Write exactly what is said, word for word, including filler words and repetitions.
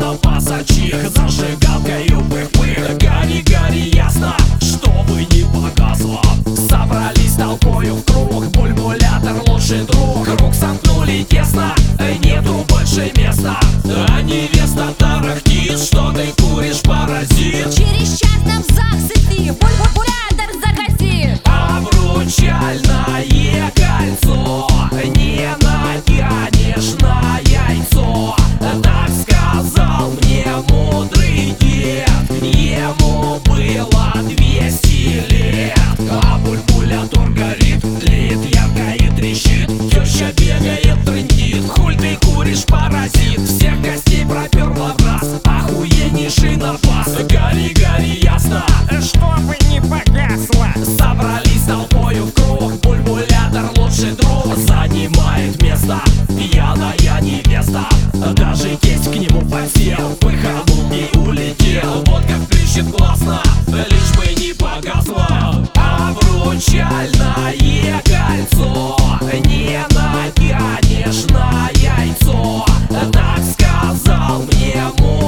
на пассачих зажигалкою пых-пых. Гори, гори ясно, чтобы не погасло. Собрались толпою в круг, бульбулятор лучший друг. Круг сомкнули тесно, нету больше места. А невеста тарахтит, что ты куришь, паразит. Через час нам ЗАГС идти, бульбулятор загасит. Обручальное кольцо не натянешь на яйцо. Так сказал мне мудрый дед, ему было двести лет. А бульбулятор горит, тлеет ярко и трещит. Теща бегает, трындит, хуль ты куришь, паразит. Всех гостей проперла в раз, охуеннейший напас. Гори, гори ясно, чтобы не погасло. собрались толпою в круг, бульбулятор лучший друг. Занимает место пьяная невеста, даже тесть к нему подсел, пыханул и улетел. Вот как плещет классно, лишь бы не погасло. Обручальное кольцо не натянешь на яйцо. Так сказал мне муж.